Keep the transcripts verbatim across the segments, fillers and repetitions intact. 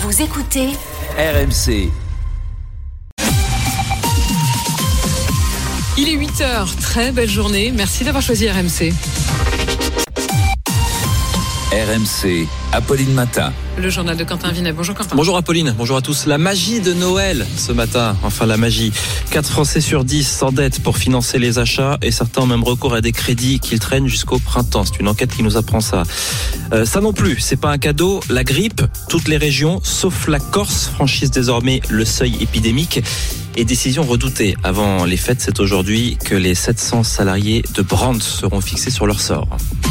Vous écoutez R M C. Il est huit heures, très belle journée, merci d'avoir choisi R M C. R M C, Apolline Matin. Le journal de Quentin Vinet. Bonjour Quentin. Bonjour Apolline, bonjour à tous. La magie de Noël ce matin, enfin la magie. quatre Français sur dix s'endettent pour financer les achats et certains ont même recours à des crédits qu'ils traînent jusqu'au printemps. C'est une enquête qui nous apprend ça. Euh, ça non plus, c'est pas un cadeau. La grippe, toutes les régions, sauf la Corse, franchissent désormais le seuil épidémique. Et décision redoutée avant les fêtes, c'est aujourd'hui que les sept cents salariés de Brandt seront fixés sur leur sort.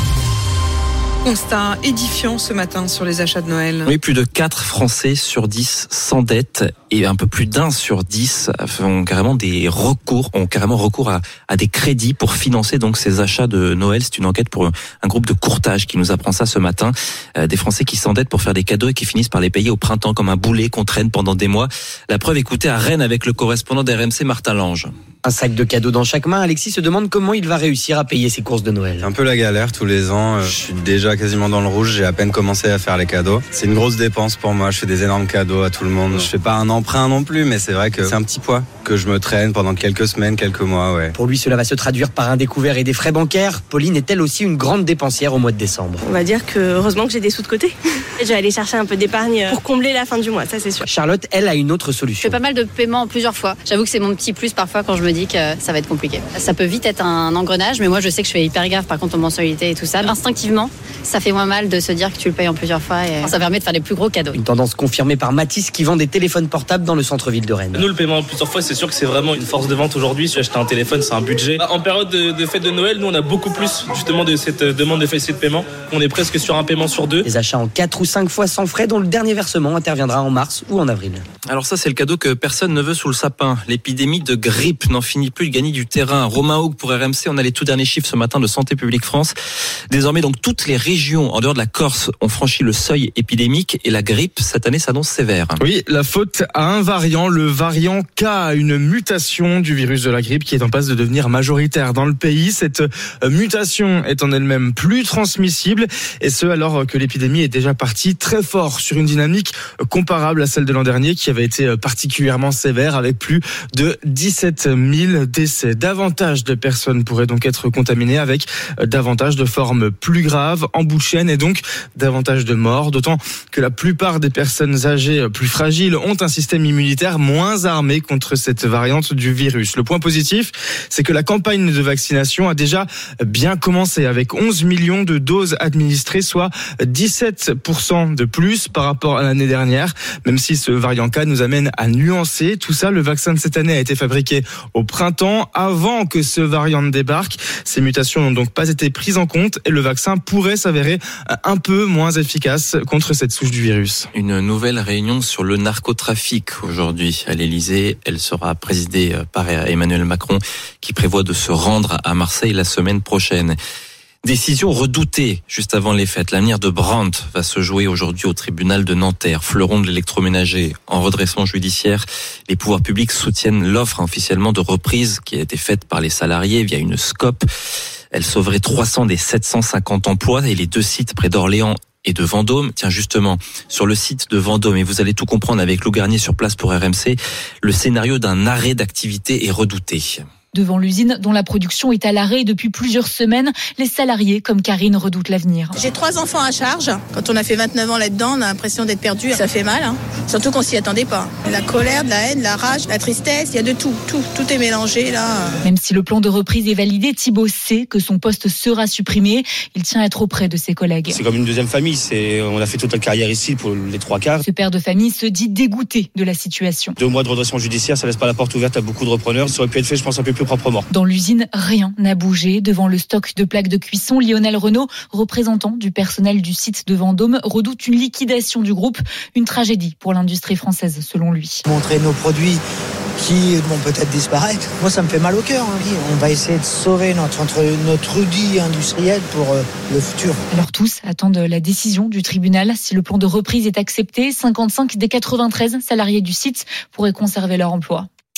Constat édifiant ce matin sur les achats de Noël. Oui, plus de quatre Français sur dix s'endettent et un peu plus d'un sur dix ont carrément des recours, ont carrément recours à, à des crédits pour financer donc ces achats de Noël. C'est une enquête pour un groupe de courtage qui nous apprend ça ce matin. Euh, des Français qui s'endettent pour faire des cadeaux et qui finissent par les payer au printemps comme un boulet qu'on traîne pendant des mois. La preuve, écoutez à Rennes avec le correspondant d'R M C Martin Lange. Un sac de cadeaux dans chaque main, Alexis se demande comment il va réussir à payer ses courses de Noël. C'est un peu la galère tous les ans, je suis déjà quasiment dans le rouge, j'ai à peine commencé à faire les cadeaux. C'est une grosse dépense pour moi, je fais des énormes cadeaux à tout le monde. Je fais pas un emprunt non plus, mais c'est vrai que c'est un petit poids que je me traîne pendant quelques semaines, quelques mois, ouais. Pour lui, cela va se traduire par un découvert et des frais bancaires. Pauline est elle aussi une grande dépensière au mois de décembre. On va dire que heureusement que j'ai des sous de côté. Je vais aller chercher un peu d'épargne pour combler la fin du mois, ça c'est sûr. Charlotte, elle, a une autre Je solution. fais pas mal de paiements plusieurs fois. J'avoue que c'est mon petit plus parfois quand je me dis que ça va être compliqué. Ça peut vite être un engrenage, mais moi je sais que je fais hyper gaffe par contre aux mensualités et tout ça. Instinctivement, ça fait moins mal de se dire que tu le payes en plusieurs fois et ça permet de faire les plus gros cadeaux. Une tendance confirmée par Mathis qui vend des téléphones portables dans le centre-ville de Rennes. Nous, le paiement en plusieurs fois, c'est sûr que c'est vraiment une force de vente aujourd'hui. Si acheter un téléphone, c'est un budget. En période de, de fête de Noël, nous on a beaucoup plus justement de cette demande de facilité de paiement. On est presque sur un paiement sur deux. Des achats en quatre ou cinq fois sans frais dont le dernier versement interviendra en mars ou en avril. Alors ça, c'est le cadeau que personne ne veut sous le sapin. L'épidémie de grippe n'en finit plus de gagner du terrain. Romain Haug pour R M C, on a les tout derniers chiffres ce matin de Santé publique France. Désormais, donc, toutes les régions en dehors de la Corse ont franchi le seuil épidémique et la grippe, cette année, s'annonce sévère. Oui, la faute à un variant, le variant K, une mutation du virus de la grippe qui est en passe de devenir majoritaire dans le pays. Cette mutation est en elle-même plus transmissible et ce, alors que l'épidémie est déjà partie très fort sur une dynamique comparable à celle de l'an dernier qui avait été particulièrement sévère avec plus de dix-sept mille décès. Davantage de personnes pourraient donc être contaminées avec davantage de formes plus graves, en bout de chaîne et donc davantage de morts, d'autant que la plupart des personnes âgées plus fragiles ont un système immunitaire moins armé contre cette variante du virus. Le point positif, c'est que la campagne de vaccination a déjà bien commencé avec onze millions de doses administrées, soit dix-sept pour cent de plus par rapport à l'année dernière, même si ce variant K nous amène à nuancer tout ça. Le vaccin de cette année a été fabriqué au printemps avant que ce variant ne débarque. Ces mutations n'ont donc pas été prises en compte et le vaccin pourrait s'avérer un peu moins efficace contre cette souche du virus. Une nouvelle réunion sur le narcotrafic aujourd'hui à l'Elysée. Elle sera présidée par Emmanuel Macron qui prévoit de se rendre à Marseille la semaine prochaine. Décision redoutée juste avant les fêtes. L'avenir de Brandt va se jouer aujourd'hui au tribunal de Nanterre, fleuron de l'électroménager. En redressement judiciaire, les pouvoirs publics soutiennent l'offre officiellement de reprise qui a été faite par les salariés via une SCOP. Elle sauverait trois cents des sept cent cinquante emplois et les deux sites près d'Orléans et de Vendôme. Tiens, justement, sur le site de Vendôme, et vous allez tout comprendre avec Lou Garnier sur place pour R M C, le scénario d'un arrêt d'activité est redouté. Devant l'usine dont la production est à l'arrêt depuis plusieurs semaines, les salariés comme Karine redoutent l'avenir. J'ai trois enfants à charge. Quand on a fait vingt-neuf ans là-dedans, on a l'impression d'être perdu. Ça fait mal, hein. Surtout qu'on s'y attendait pas. La colère, de la haine, la rage, la tristesse, il y a de tout. Tout, tout est mélangé là. Même si le plan de reprise est validé, Thibaut sait que son poste sera supprimé. Il tient à être auprès de ses collègues. C'est comme une deuxième famille. C'est, on a fait toute notre carrière ici pour les trois quarts. Ce père de famille se dit dégoûté de la situation. Deux mois de redressement judiciaire, ça laisse pas la porte ouverte à beaucoup de repreneurs. Ça aurait pu être fait, je pense, un peu plus proprement. Dans l'usine, rien n'a bougé. Devant le stock de plaques de cuisson, Lionel Renaud, représentant du personnel du site de Vendôme, redoute une liquidation du groupe. Une tragédie pour l'industrie française, selon lui. Montrer nos produits qui vont peut-être disparaître. Moi, ça me fait mal au cœur. Hein. On va essayer de sauver notre, notre outil industriel pour euh, le futur. Alors tous attendent la décision du tribunal. Si le plan de reprise est accepté, cinquante-cinq des quatre-vingt-treize salariés du site pourraient conserver leur emploi.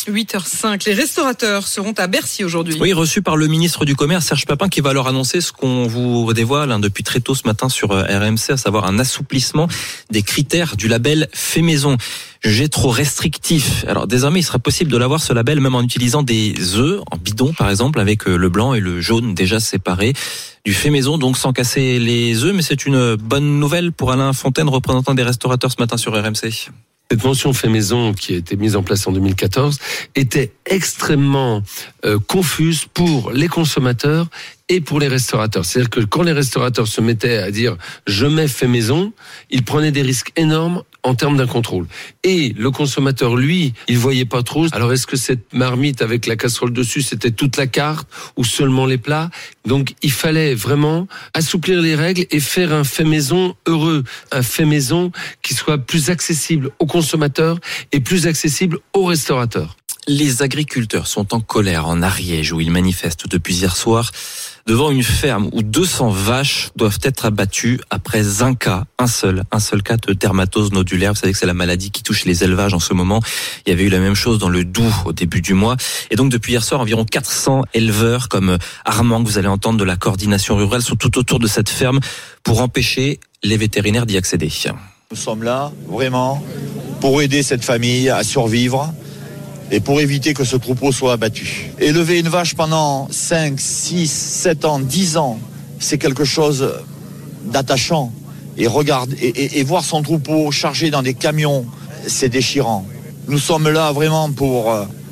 huit heures cinq, les restaurateurs seront à Bercy aujourd'hui. Oui, reçus par le ministre du Commerce, Serge Papin, qui va leur annoncer ce qu'on vous dévoile hein, depuis très tôt ce matin sur R M C, à savoir un assouplissement des critères du label fait maison. Jugé trop restrictif. Alors désormais, il sera possible de l'avoir ce label même en utilisant des œufs en bidon par exemple, avec le blanc et le jaune déjà séparés. Du fait maison, donc sans casser les œufs, mais c'est une bonne nouvelle pour Alain Fontaine, représentant des restaurateurs ce matin sur R M C. Cette mention fait maison qui a été mise en place en deux mille quatorze était extrêmement euh, confuse pour les consommateurs et pour les restaurateurs. C'est-à-dire que quand les restaurateurs se mettaient à dire « je mets fait maison », ils prenaient des risques énormes en termes d'un contrôle. Et le consommateur, lui, il voyait pas trop. Alors est-ce que cette marmite avec la casserole dessus, c'était toute la carte ou seulement les plats ? Donc il fallait vraiment assouplir les règles et faire un fait maison heureux, un fait maison qui soit plus accessible aux consommateurs et plus accessible aux restaurateurs. Les agriculteurs sont en colère en Ariège où ils manifestent depuis hier soir devant une ferme où deux cents vaches doivent être abattues après un cas, un seul, un seul cas de dermatose nodulaire. Vous savez que c'est la maladie qui touche les élevages en ce moment. Il y avait eu la même chose dans le Doubs au début du mois. Et donc depuis hier soir, environ quatre cents éleveurs comme Armand, que vous allez entendre de la coordination rurale, sont tout autour de cette ferme pour empêcher les vétérinaires d'y accéder. Nous sommes là vraiment pour aider cette famille à survivre et pour éviter que ce troupeau soit abattu. Élever une vache pendant cinq, six, sept ans, dix ans, c'est quelque chose d'attachant. Et, regarde, et, et, et voir son troupeau chargé dans des camions, c'est déchirant. Nous sommes là vraiment pour,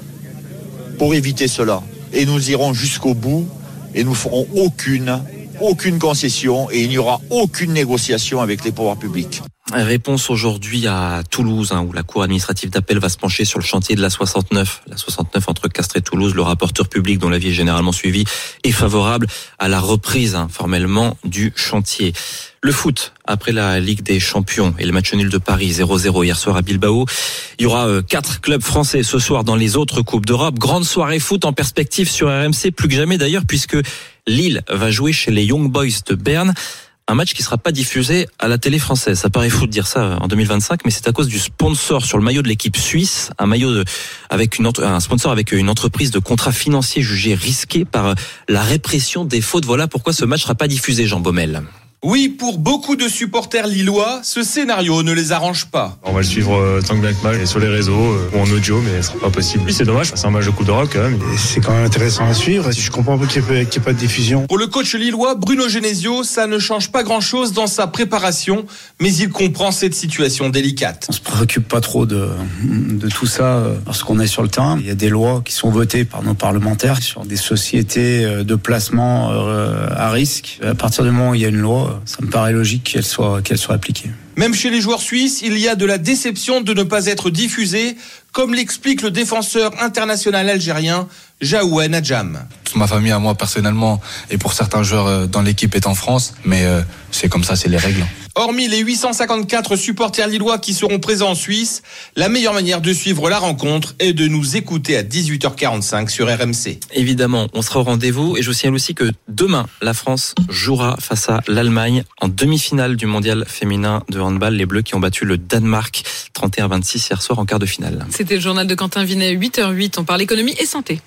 pour éviter cela. Et nous irons jusqu'au bout et nous ferons aucune, aucune concession et il n'y aura aucune négociation avec les pouvoirs publics. Réponse aujourd'hui à Toulouse, hein, où la Cour administrative d'appel va se pencher sur le chantier de la soixante-neuf. La soixante-neuf entre Castres et Toulouse. Le rapporteur public, dont l'avis est généralement suivi, est favorable à la reprise hein, formellement du chantier. Le foot, après la Ligue des Champions et le match nul de Paris zéro zéro hier soir à Bilbao. Il y aura euh, quatre clubs français ce soir dans les autres Coupes d'Europe. Grande soirée foot en perspective sur R M C, plus que jamais d'ailleurs, puisque Lille va jouer chez les Young Boys de Berne. Un match qui sera pas diffusé à la télé française. Ça paraît fou de dire ça en deux mille vingt-cinq, mais c'est à cause du sponsor sur le maillot de l'équipe suisse, un maillot de, avec une un sponsor avec une entreprise de contrat financier jugée risquée par la répression des fautes. Voilà pourquoi ce match sera pas diffusé, Jean Baumel. Oui, pour beaucoup de supporters lillois, ce scénario ne les arrange pas. On va le suivre euh, tant que bien que mal, et sur les réseaux euh, ou en audio, mais ce sera pas possible. Oui, c'est dommage, c'est un match de Coupe d'Europe quand même. Et c'est quand même intéressant à suivre. Je comprends pas qu'il n'y ait, ait pas de diffusion. Pour le coach lillois, Bruno Genesio, ça ne change pas grand-chose dans sa préparation, mais il comprend cette situation délicate. On se préoccupe pas trop de, de tout ça lorsqu'on est sur le terrain. Il y a des lois qui sont votées par nos parlementaires sur des sociétés de placement à risque. À partir du moment où il y a une loi, ça me paraît logique qu'elle soit, qu'elle soit appliquée. Même chez les joueurs suisses, il y a de la déception de ne pas être diffusé, comme l'explique le défenseur international algérien Jaouane Adjam. Ma famille à moi personnellement et pour certains joueurs dans l'équipe est en France, mais euh, c'est comme ça, c'est les règles. Hormis les huit cent cinquante-quatre supporters lillois qui seront présents en Suisse, la meilleure manière de suivre la rencontre est de nous écouter à dix-huit heures quarante-cinq sur R M C. Évidemment, on sera au rendez-vous et je vous signale aussi que demain, la France jouera face à l'Allemagne en demi-finale du mondial féminin de handball. Les Bleus qui ont battu le Danemark trente et un à vingt-six hier soir en quart de finale. C'était le journal de Quentin Vinet, huit heures huit. On parle économie et santé.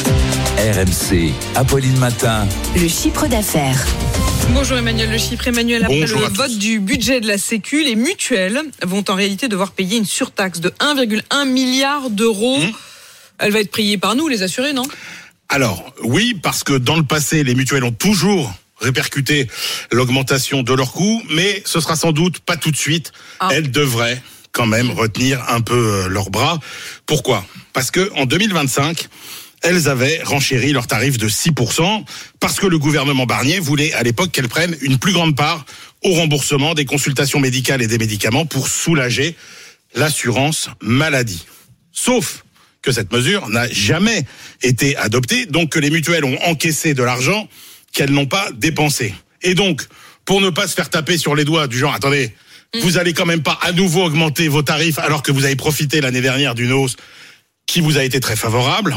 R M C, Apolline Matin. Le chiffre d'affaires. Bonjour Emmanuel Le Chiffre. Emmanuel, après Bonjour le vote du budget de la Sécu, les mutuelles vont en réalité devoir payer une surtaxe de un virgule un milliard d'euros. Mmh. Elle va être payée par nous, les assurés, non ? Alors, oui, parce que dans le passé, les mutuelles ont toujours répercuté l'augmentation de leurs coûts, mais ce sera sans doute pas tout de suite. Ah. Elles devraient quand même retenir un peu leurs bras. Pourquoi ? Parce que en deux mille vingt-cinq, elles avaient renchéri leurs tarifs de six pour cent parce que le gouvernement Barnier voulait à l'époque qu'elles prennent une plus grande part au remboursement des consultations médicales et des médicaments pour soulager l'assurance maladie. Sauf que cette mesure n'a jamais été adoptée, donc que les mutuelles ont encaissé de l'argent qu'elles n'ont pas dépensé. Et donc, pour ne pas se faire taper sur les doigts du genre, attendez, mmh. vous allez quand même pas à nouveau augmenter vos tarifs alors que vous avez profité l'année dernière d'une hausse qui vous a été très favorable,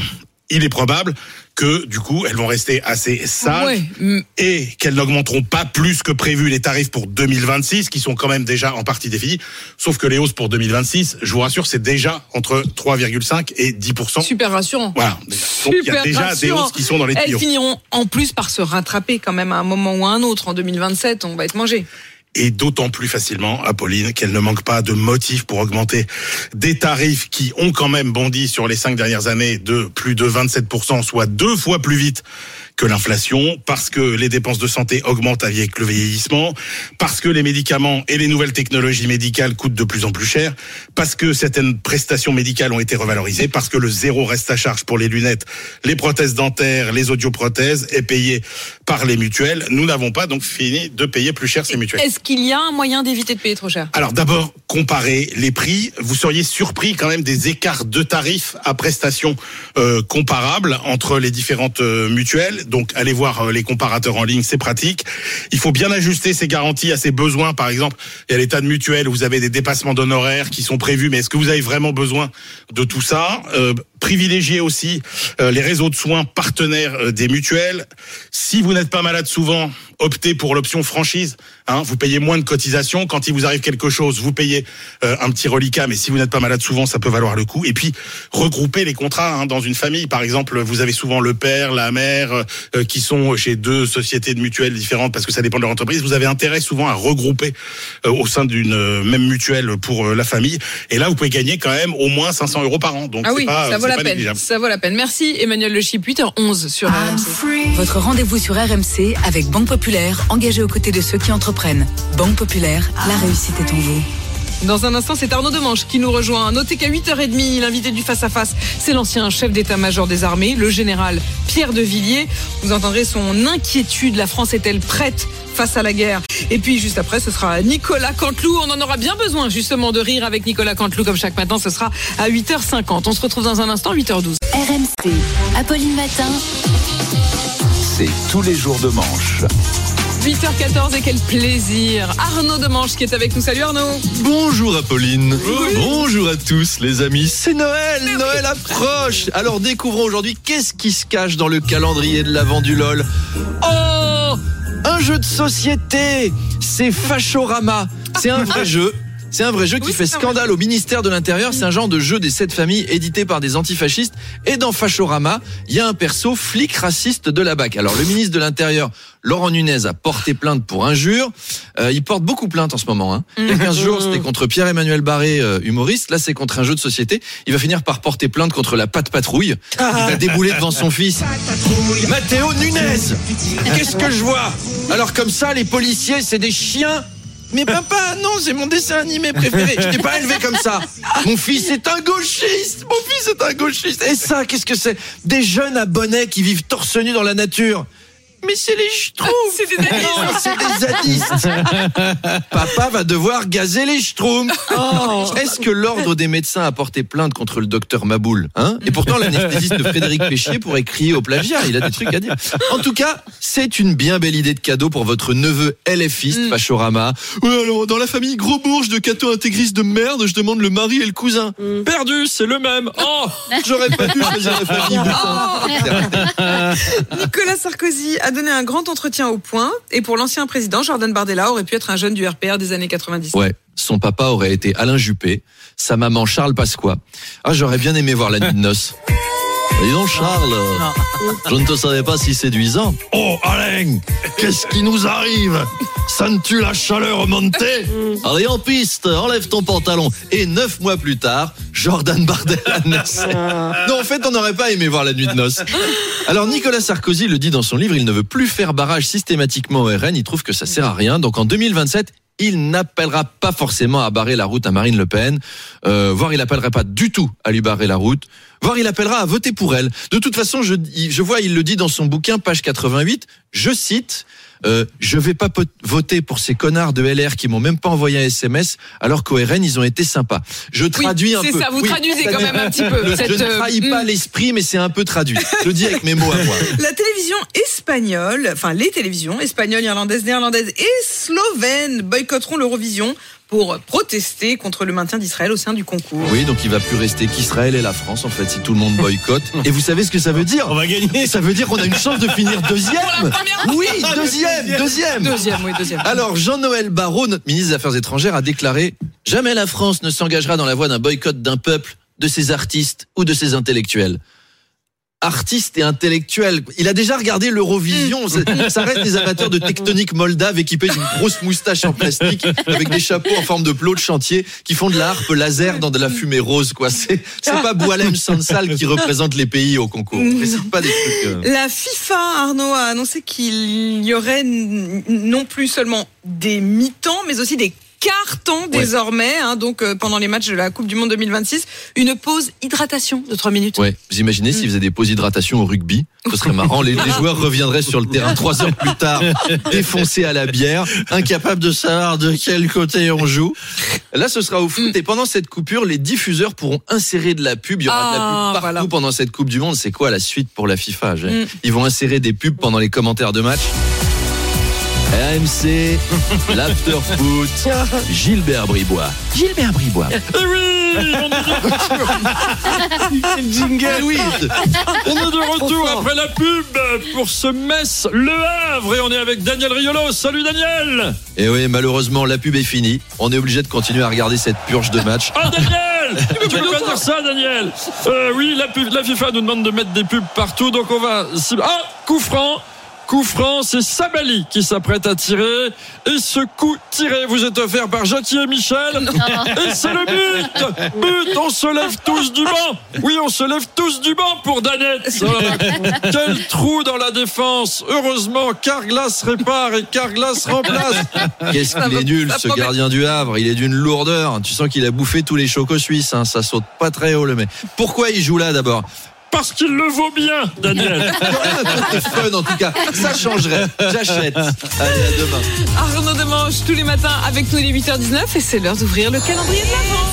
il est probable que du coup elles vont rester assez sages ouais. et qu'elles n'augmenteront pas plus que prévu les tarifs pour deux mille vingt-six qui sont quand même déjà en partie définis, sauf que les hausses pour deux mille vingt-six, je vous rassure, c'est déjà entre trois virgule cinq et dix pour cent. Super rassurant. Voilà. Donc il y a déjà rassurant. Des hausses qui sont dans les tuyaux. Elles finiront en plus par se rattraper quand même à un moment ou à un autre. En deux mille vingt-sept, on va être mangé. Et d'autant plus facilement, Apolline, qu'elle ne manque pas de motifs pour augmenter des tarifs qui ont quand même bondi sur les cinq dernières années de plus de vingt-sept pour cent, soit deux fois plus vite que l'inflation, parce que les dépenses de santé augmentent avec le vieillissement, parce que les médicaments et les nouvelles technologies médicales coûtent de plus en plus cher, parce que certaines prestations médicales ont été revalorisées, parce que le zéro reste à charge pour les lunettes, les prothèses dentaires, les audioprothèses est payé par les mutuelles. Nous n'avons pas donc fini de payer plus cher ces mutuelles. Est-ce qu'il y a un moyen d'éviter de payer trop cher ? Alors d'abord, comparer les prix. Vous seriez surpris quand même des écarts de tarifs à prestations euh, comparables entre les différentes euh, mutuelles. Donc, allez voir les comparateurs en ligne, c'est pratique. Il faut bien ajuster ses garanties à ses besoins. Par exemple, il y a l'état de mutuelle où vous avez des dépassements d'honoraires qui sont prévus, mais est-ce que vous avez vraiment besoin de tout ça ? euh, Privilégiez aussi euh, les réseaux de soins partenaires euh, des mutuelles. Si vous n'êtes pas malade souvent, optez pour l'option franchise. Hein, vous payez moins de cotisations. Quand il vous arrive quelque chose, vous payez euh, un petit reliquat. Mais si vous n'êtes pas malade souvent, ça peut valoir le coup. Et puis, regroupez les contrats hein, dans une famille. Par exemple, vous avez souvent le père, la mère, euh, qui sont chez deux sociétés de mutuelles différentes parce que ça dépend de leur entreprise. Vous avez intérêt souvent à regrouper euh, au sein d'une euh, même mutuelle pour euh, la famille. Et là, vous pouvez gagner quand même au moins cinq cents euros par an. Donc, ah c'est oui, pas, ça vaut c'est la pas peine. négligeable. Ça vaut la peine. Merci Emmanuel Le Chip, huit heures onze sur R M C. Votre rendez-vous sur R M C avec Banque Populaire, engagée aux côtés de ceux qui entreprennent. Banque Populaire, la réussite est en vous. Dans un instant, c'est Arnaud Demanche qui nous rejoint. Notez qu'à huit heures trente, l'invité du Face à Face, c'est l'ancien chef d'état-major des armées, le général Pierre de Villiers. Vous entendrez son inquiétude. La France est-elle prête face à la guerre ? Et puis juste après, ce sera Nicolas Canteloup. On en aura bien besoin justement de rire avec Nicolas Canteloup comme chaque matin. Ce sera à huit heures cinquante. On se retrouve dans un instant, huit heures douze. R M C, Apolline Matin. C'est tous les jours de manche. huit heures quatorze et quel plaisir. Arnaud Demanche qui est avec nous. Salut Arnaud. Bonjour Apolline. Oui. Bonjour à tous les amis. C'est Noël. Mais Noël oui. approche. Alors découvrons aujourd'hui qu'est-ce qui se cache dans le calendrier de l'Avent du LOL. Oh, un jeu de société. C'est Fashorama. C'est un vrai jeu. C'est un vrai jeu qui oui, fait scandale au ministère de l'Intérieur. C'est un genre de jeu des sept familles édité par des antifascistes. Et dans Fashorama, il y a un perso flic raciste de la B A C. Alors le ministre de l'Intérieur, Laurent Nunez, a porté plainte pour injure. Euh, il porte beaucoup plainte en ce moment. Hein. Il y a quinze jours, c'était contre Pierre-Emmanuel Barré, euh, humoriste. Là, c'est contre un jeu de société. Il va finir par porter plainte contre la Patte Patrouille. Il va débouler devant son fils. Matteo Nunez. Qu'est-ce que je vois ? Alors comme ça, les policiers, c'est des chiens. Mais papa, non, c'est mon dessin animé préféré. Je t'ai pas élevé comme ça. Mon fils est un gauchiste. Mon fils est un gauchiste. Et ça, qu'est-ce que c'est ? Des jeunes à bonnet qui vivent torse nu dans la nature. Mais c'est les schtroumpfs. C'est des zadistes. Non, c'est des zadistes. Papa va devoir gazer les schtroumpfs. Oh. Est-ce que l'ordre des médecins a porté plainte contre le docteur Maboul, hein ? Et pourtant, l'anesthésiste de Frédéric Péchier pourrait crier au plagiat. Il a des trucs à dire. En tout cas, c'est une bien belle idée de cadeau pour votre neveu LFiste, mm. Fashorama. Oui, alors, dans la famille gros bourge de cathos intégristes de merde, je demande le mari et le cousin. Mm. Perdu, c'est le même. Oh, j'aurais pas dû choisir la famille. Oh. Nicolas Sarkozy a donné un grand entretien au Point, et pour l'ancien président, Jordan Bardella aurait pu être un jeune du R P R des années quatre-vingt-dix. Ouais, son papa aurait été Alain Juppé, sa maman Charles Pasqua. Ah, j'aurais bien aimé voir la nuit de noces. Dis donc Charles, je ne te savais pas si séduisant. Oh Alain, qu'est-ce qui nous arrive ? Sens-tu la chaleur monter ? Allez en piste, enlève ton pantalon. Et neuf mois plus tard, Jordan Bardella naissait. Non, en fait, on n'aurait pas aimé voir la nuit de noces. Alors Nicolas Sarkozy le dit dans son livre, il ne veut plus faire barrage systématiquement au R N, il trouve que ça sert à rien. Donc en deux mille vingt-sept, il n'appellera pas forcément à barrer la route à Marine Le Pen, euh, voire il n'appellera pas du tout à lui barrer la route, voire il appellera à voter pour elle. De toute façon, je, je vois, il le dit dans son bouquin, page quatre-vingt-huit, je cite, euh, je vais pas pot- voter pour ces connards de L R qui m'ont même pas envoyé un S M S, alors qu'au R N, ils ont été sympas. Je traduis oui, un c'est peu. C'est ça, vous oui, traduisez quand même un petit peu. Le, cette, je ne trahis euh, pas l'esprit, mais c'est un peu traduit. Je le dis avec mes mots à moi. La télévision espagnole espagnoles, enfin les télévisions espagnoles, irlandaises, néerlandaises et slovènes boycotteront l'Eurovision pour protester contre le maintien d'Israël au sein du concours. Oui, donc il va plus rester qu'Israël et la France, en fait, si tout le monde boycotte. Et vous savez ce que ça veut dire ? On va gagner. Ça veut dire qu'on a une chance de finir deuxième. Oui, deuxième, deuxième. Deuxième, oui, deuxième. Alors, Jean-Noël Barrot, notre ministre des Affaires étrangères, a déclaré « Jamais la France ne s'engagera dans la voie d'un boycott d'un peuple, de ses artistes ou de ses intellectuels. » Artiste et intellectuel. Il a déjà regardé l'Eurovision. Ça reste des amateurs de tectonique moldave équipés d'une grosse moustache en plastique avec des chapeaux en forme de plot de chantier qui font de la harpe laser dans de la fumée rose, quoi. C'est, c'est pas Boualem Sansal qui représente les pays au concours. C'est pas des trucs. Euh... La FIFA, Arnaud, a annoncé qu'il y aurait n- non plus seulement des mi-temps, mais aussi des carton désormais, hein, donc euh, pendant les matchs de la Coupe du Monde deux mille vingt-six, une pause hydratation de trois minutes. Ouais, vous imaginez s'ils faisaient des pauses hydratation au rugby, ce serait marrant, les, les joueurs reviendraient sur le terrain trois heures plus tard, défoncés à la bière, incapables de savoir de quel côté on joue. Là, ce sera au foot, et pendant cette coupure, les diffuseurs pourront insérer de la pub, il y aura ah, de la pub partout voilà. pendant cette Coupe du Monde. C'est quoi la suite pour la FIFA ? mm. Ils vont insérer des pubs pendant les commentaires de match. R M C, l'after-foot, Gilbert Bribois. Gilbert Bribois. Eh oui, on est de... jingle. Oui. On est de retour après la pub pour ce Metz Le Havre et on est avec Daniel Riolo. Salut Daniel. Et oui, malheureusement, la pub est finie. On est obligé de continuer à regarder cette purge de match. Ah Daniel, tu peux pas dire ça Daniel. Euh, oui, la, pub, la FIFA nous demande de mettre des pubs partout, donc on va... Ah, coup franc. Coup franc, c'est Sabali qui s'apprête à tirer. Et ce coup tiré vous est offert par Jackie et Michel. Et c'est le but. But, on se lève tous du banc. Oui, on se lève tous du banc pour Danette. Quel trou dans la défense. Heureusement, Carglass répare et Carglass remplace. Qu'est-ce qu'il est nul, ce gardien du Havre. Il est d'une lourdeur. Tu sens qu'il a bouffé tous les chocos suisses. Hein. Ça saute pas très haut, le mec. Pourquoi il joue là, d'abord ? Parce qu'il le vaut bien, Daniel. C'est fun en tout cas. Ça changerait. J'achète. Allez, à demain. Arnaud Demanche tous les matins avec nous, il est huit heures dix-neuf et c'est l'heure d'ouvrir le calendrier de l'Avent.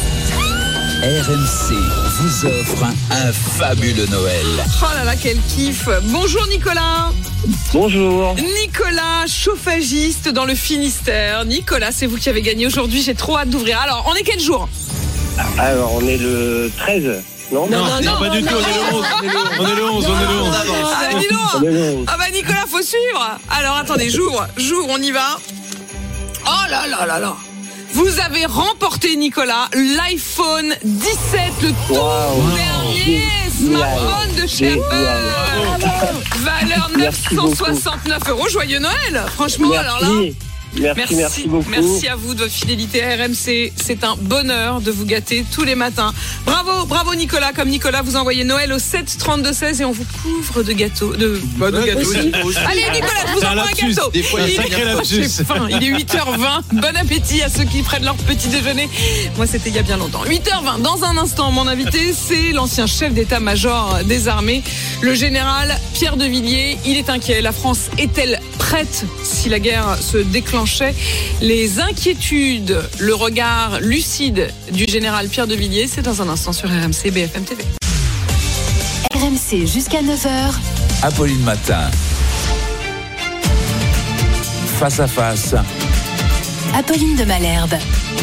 R M C vous offre un fabuleux Noël. Oh là là, quel kiff. Bonjour Nicolas. Bonjour. Nicolas, chauffagiste dans le Finistère. Nicolas, c'est vous qui avez gagné aujourd'hui. J'ai trop hâte d'ouvrir. Alors, on est quel jour ? Alors, on est le treize. Non, non, non, non, pas du tout, on est le onze, on est le onze, on est le onze. Ah, dis donc. Ah bah Nicolas, faut suivre. Alors attendez, j'ouvre, j'ouvre, on y va. Oh là là là là. Vous avez remporté, Nicolas, l'iPhone dix-sept, le tout wow. dernier smartphone de chez Apple. Valeur neuf cent soixante-neuf euros. Joyeux Noël, franchement. Merci. Alors là. Merci, merci, merci beaucoup. Merci à vous de votre fidélité à R M C. C'est un bonheur de vous gâter tous les matins. Bravo, bravo Nicolas. Comme Nicolas, vous envoyez Noël au sept trente-deux seize et on vous couvre de gâteaux. De, bah, de gâteaux. Allez Nicolas, je vous envoie un gâteau. Des fois, il, il, faim. il est huit heures vingt. Bon appétit à ceux qui prennent leur petit déjeuner. Moi, c'était il y a bien longtemps. huit heures vingt. Dans un instant, mon invité, c'est l'ancien chef d'état-major des armées, le général Pierre de Villiers. Il est inquiet. La France est-elle prête si la guerre se déclenche? Les inquiétudes, le regard lucide du général Pierre de Villiers, c'est dans un instant sur R M C B F M T V. R M C jusqu'à neuf heures. Apolline Matin. Face à face. Apolline de Malherbe.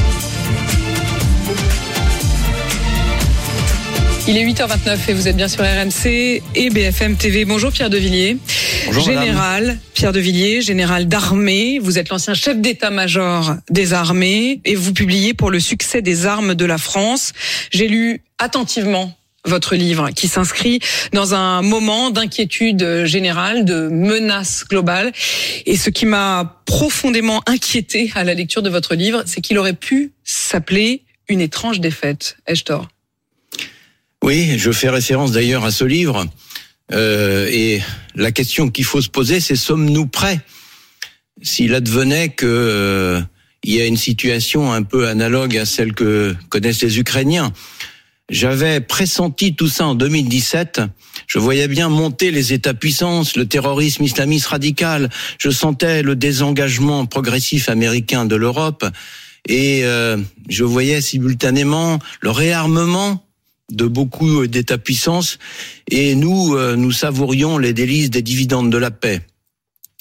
Il est huit heures vingt-neuf et vous êtes bien sur R M C et B F M T V. Bonjour Pierre de Villiers. Bonjour, général madame. Pierre de Villiers, général d'armée. Vous êtes l'ancien chef d'état-major des armées et vous publiez pour le succès des armes de la France. J'ai lu attentivement votre livre qui s'inscrit dans un moment d'inquiétude générale, de menace globale. Et ce qui m'a profondément inquiété à la lecture de votre livre, c'est qu'il aurait pu s'appeler Une étrange défaite. Ai-je tort ? Oui, je fais référence d'ailleurs à ce livre. Euh, et la question qu'il faut se poser, c'est sommes-nous prêts ? S'il advenait que euh, il y a une situation un peu analogue à celle que connaissent les Ukrainiens. J'avais pressenti tout ça en deux mille dix-sept. Je voyais bien monter les États-puissances, le terrorisme islamiste radical. Je sentais le désengagement progressif américain de l'Europe. Et euh, je voyais simultanément le réarmement de beaucoup d'États-puissances, et nous, euh, nous savourions les délices des dividendes de la paix.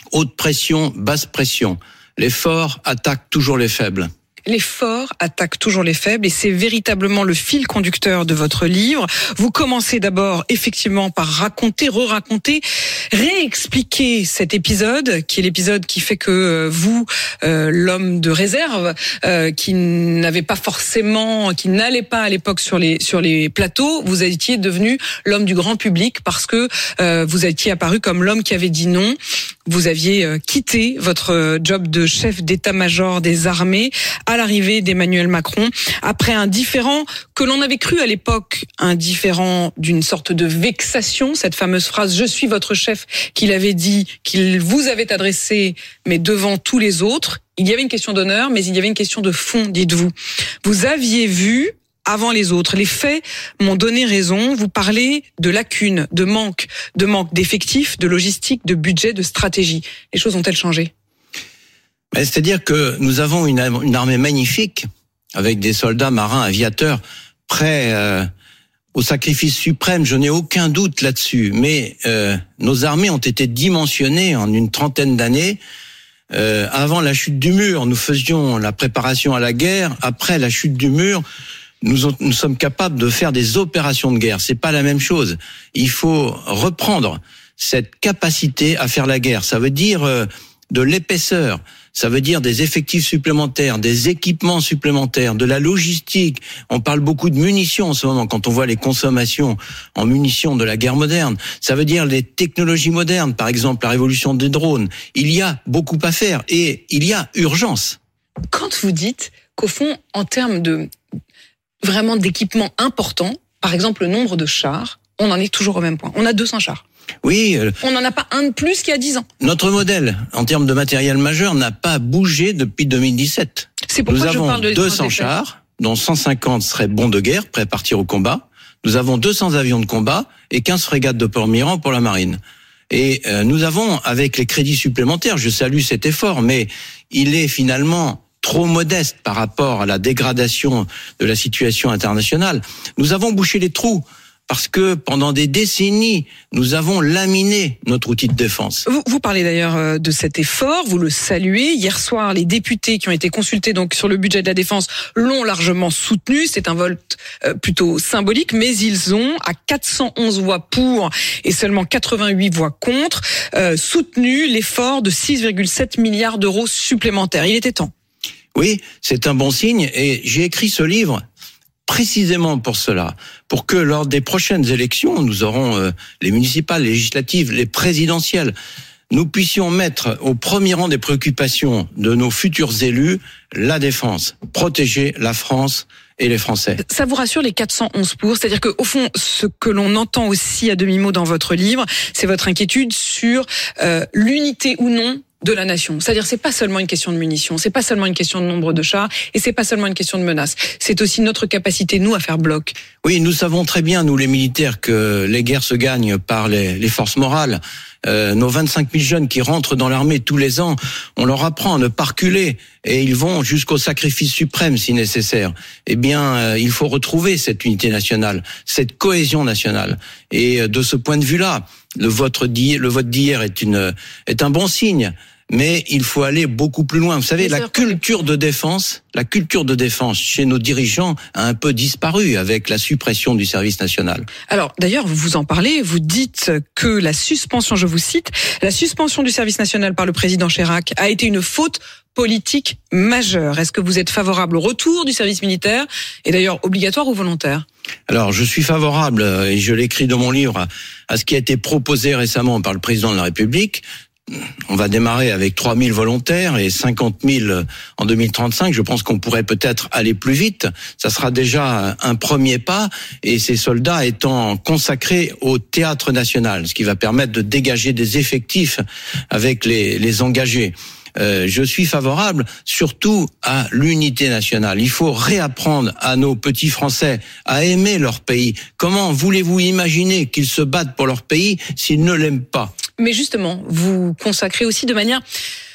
haute pression, basse pression. Les forts attaquent toujours les faibles. Les forts attaquent toujours les faibles et c'est véritablement le fil conducteur de votre livre. Vous commencez d'abord effectivement par raconter, re-raconter, réexpliquer cet épisode qui est l'épisode qui fait que vous, euh, l'homme de réserve, euh, qui n'avait pas forcément, qui n'allait pas à l'époque sur les sur les plateaux, vous étiez devenu l'homme du grand public parce que euh, vous étiez apparu comme l'homme qui avait dit non. Vous aviez euh, quitté votre job de chef d'état-major des armées à l'arrivée d'Emmanuel Macron, après un différend que l'on avait cru à l'époque, un différend d'une sorte de vexation, cette fameuse phrase « Je suis votre chef » qu'il avait dit, qu'il vous avait adressé, mais devant tous les autres. Il y avait une question d'honneur, mais il y avait une question de fond, dites-vous. Vous aviez vu avant les autres. Les faits m'ont donné raison. Vous parlez de lacunes, de manque, de manque d'effectifs, de logistique, de budget, de stratégie. Les choses ont-elles changé ? C'est-à-dire que nous avons une, une armée magnifique, avec des soldats marins, aviateurs, prêts euh, au sacrifice suprême, je n'ai aucun doute là-dessus. Mais euh, nos armées ont été dimensionnées en une trentaine d'années. Euh, avant la chute du mur, nous faisions la préparation à la guerre. Après la chute du mur, nous, ont, nous sommes capables de faire des opérations de guerre. C'est pas la même chose. Il faut reprendre cette capacité à faire la guerre. Ça veut dire euh, de l'épaisseur. Ça veut dire des effectifs supplémentaires, des équipements supplémentaires, de la logistique. On parle beaucoup de munitions en ce moment quand on voit les consommations en munitions de la guerre moderne. Ça veut dire les technologies modernes, par exemple la révolution des drones. Il y a beaucoup à faire et il y a urgence. Quand vous dites qu'au fond, en termes de vraiment d'équipements importants, par exemple le nombre de chars, on en est toujours au même point. On a deux cents chars. Oui. On n'en a pas un de plus qu'il y a dix ans. Notre modèle, en termes de matériel majeur, n'a pas bougé depuis deux mille dix-sept. C'est pourquoi Nous je avons parle de deux cents chars, dont cent cinquante seraient bons de guerre, prêts à partir au combat. Nous avons deux cents avions de combat et quinze frégates de port-Mirand pour la marine. Et euh, nous avons, avec les crédits supplémentaires, je salue cet effort, mais il est finalement trop modeste par rapport à la dégradation de la situation internationale. Nous avons bouché les trous. Parce que pendant des décennies, nous avons laminé notre outil de défense. Vous, vous parlez d'ailleurs de cet effort, vous le saluez. Hier soir, les députés qui ont été consultés donc sur le budget de la défense l'ont largement soutenu. C'est un vote plutôt symbolique, mais ils ont, à quatre cent onze voix pour et seulement quatre-vingt-huit voix contre, euh, soutenu l'effort de six virgule sept milliards d'euros supplémentaires. Il était temps. Oui, c'est un bon signe et j'ai écrit ce livre précisément pour cela, pour que lors des prochaines élections, nous aurons euh, les municipales, les législatives, les présidentielles, nous puissions mettre au premier rang des préoccupations de nos futurs élus la défense, protéger la France et les Français. Ça vous rassure les quatre cent onze pour, c'est-à-dire que au fond, ce que l'on entend aussi à demi-mot dans votre livre, c'est votre inquiétude sur euh, l'unité ou non de la nation. C'est-à-dire, c'est pas seulement une question de munitions, c'est pas seulement une question de nombre de chars, et c'est pas seulement une question de menaces. C'est aussi notre capacité, nous, à faire bloc. Oui, nous savons très bien, nous les militaires, que les guerres se gagnent par les, les forces morales. Euh, nos vingt-cinq mille jeunes qui rentrent dans l'armée tous les ans, on leur apprend à ne pas reculer, et ils vont jusqu'au sacrifice suprême si nécessaire. Eh bien, euh, il faut retrouver cette unité nationale, cette cohésion nationale. Et euh, de ce point de vue-là, le vote d'hier, le vote d'hier est une est un bon signe. Mais il faut aller beaucoup plus loin. Vous savez, la culture de défense, la culture de défense chez nos dirigeants a un peu disparu avec la suppression du service national. Alors, d'ailleurs, vous en parlez, vous dites que la suspension, je vous cite, la suspension du service national par le président Chirac a été une faute politique majeure. Est-ce que vous êtes favorable au retour du service militaire, et d'ailleurs obligatoire ou volontaire ? Alors, je suis favorable, et je l'écris dans mon livre, à ce qui a été proposé récemment par le président de la République. On va démarrer avec trois mille volontaires et cinquante mille en deux mille trente-cinq. Je pense qu'on pourrait peut-être aller plus vite. Ça sera déjà un premier pas, et ces soldats étant consacrés au théâtre national, ce qui va permettre de dégager des effectifs avec les, les engagés. Euh, je suis favorable surtout à l'unité nationale. Il faut réapprendre à nos petits Français à aimer leur pays. Comment voulez-vous imaginer qu'ils se battent pour leur pays s'ils ne l'aiment pas ? Mais justement, vous consacrez aussi de manière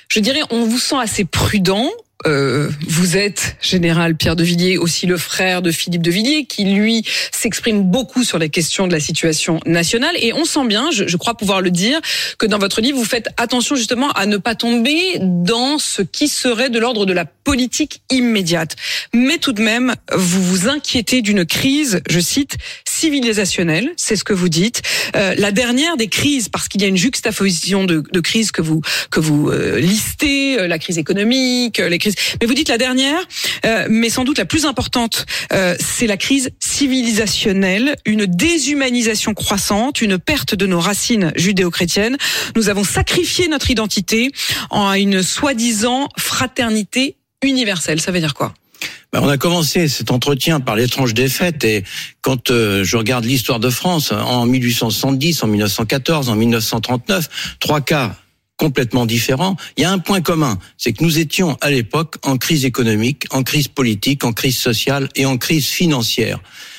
je dirais, on vous sent assez prudent. Euh, vous êtes général Pierre de Villiers, aussi le frère de Philippe de Villiers, qui lui s'exprime beaucoup sur les questions de la situation nationale. Et on sent bien, je, je crois pouvoir le dire, que dans votre livre, vous faites attention justement à ne pas tomber dans ce qui serait de l'ordre de la politique immédiate. Mais tout de même, vous vous inquiétez d'une crise, je cite, civilisationnelle, c'est ce que vous dites. Euh, la dernière des crises, parce qu'il y a une juxtaposition de, de crises que vous que vous euh, listez, euh, la crise économique, les crises. Mais vous dites la dernière, euh, mais sans doute la plus importante, euh, c'est la crise civilisationnelle, une déshumanisation croissante, une perte de nos racines judéo-chrétiennes. Nous avons sacrifié notre identité en une soi-disant fraternité universelle. Ça veut dire quoi ? Ben, on a commencé cet entretien par l'étrange défaite, et quand euh, je regarde l'histoire de France, en mille huit cent soixante-dix, en mille neuf cent quatorze, en mille neuf cent trente-neuf, trois cas complètement différents, il y a un point commun, c'est que nous étions à l'époque en crise économique, en crise politique, en crise sociale et en crise financière.